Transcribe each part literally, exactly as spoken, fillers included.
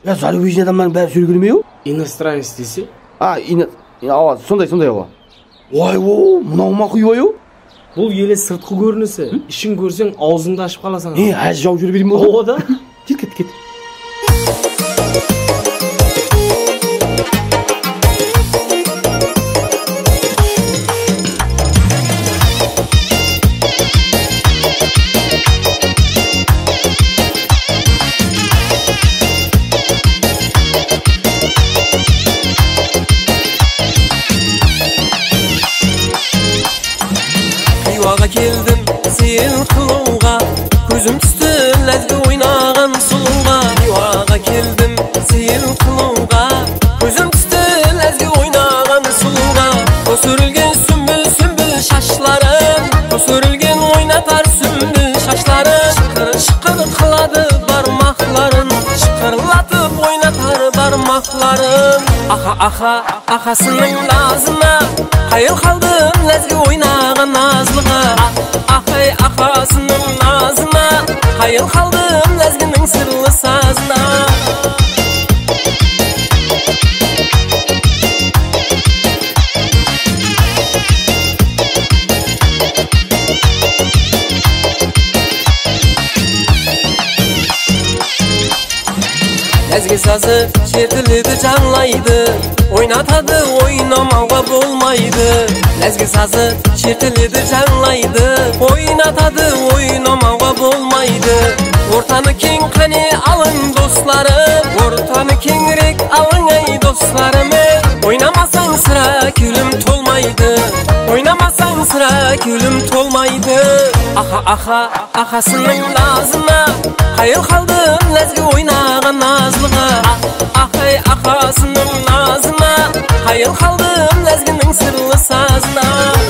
Я зарубежный адамдардың бәрі сөйлегені ме? Иностранец десе? А, ино... Ава, сондай, сондай ава. Ой, о, мынау мақұй ой. Бұл елес сыртқы көрінісі. Ішін көрсең, аузыңды ашып қаласың. Е, әз жау жүре берейін ба? О, да? Кет, кет, кет. Келдім сен қылуға, көзім түсті ләзгі ойнаған сұлуға. Хиуаға келдім сен қылуға, көзім түсті ләзгі ойнаған сұлуға. Қос өрілген сүмбіл сүмбіл шашларын, қос өрілген ойнатар сүмбіл шашларын. Шықыр шықыр қылады бармақларын, шықырлатып ойнатар бармақларын. Аха аха ахасының назына, қайыл қалдым ләзгі ойнаған назлыға. Ахай ахасының назына, қайыл қалдым ләзгінің сырлы сазына. Ләзгі сазы шертіледі жаңлайды, ойнатады ойнамауға болмайды. Ләзгі сазы шертіледі жаңлайды, ойнатады ойнамауға болмайды. Ортаны кең қане алың достарым, ортаны кеңірек алың ай достарым. Ойнамасаң сыра күлім толмайды, ойнамасаң сыра күлім толмайды. Аха аха ахасының назына, қайыл қалдым ләзгі ойнаған назлыға. Ахай ахасының назына, қайыл қалдым ләзгінің сырлы сазына.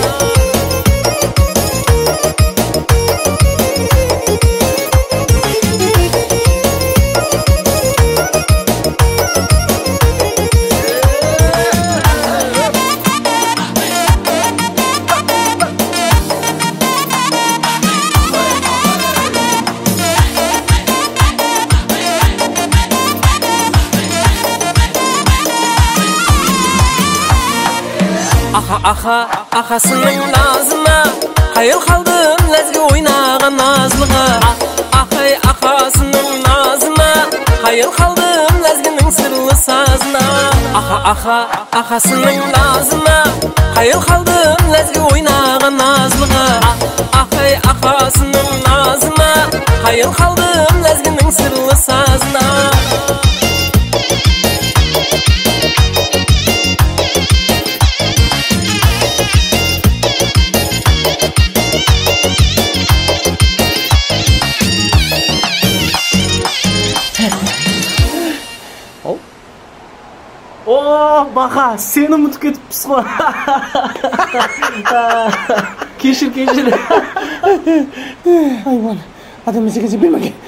Аха аха ахасының назына, қайыл қалдым ләзгі ойнаған назлыға. Ахай ахасының назына, қайыл қалдым ләзгінің сырлы сазына. Аха аха ахасының назына, қайыл қалдым ләзгі ойнаған назлыға. Ахай ахасының назына, қайыл қалдым ләзгінің сырлы сазына. О, Бақа, сені ұмытып кетіппіз ғой. Кешір, кешір. Айван, адам есекенсе бермеге.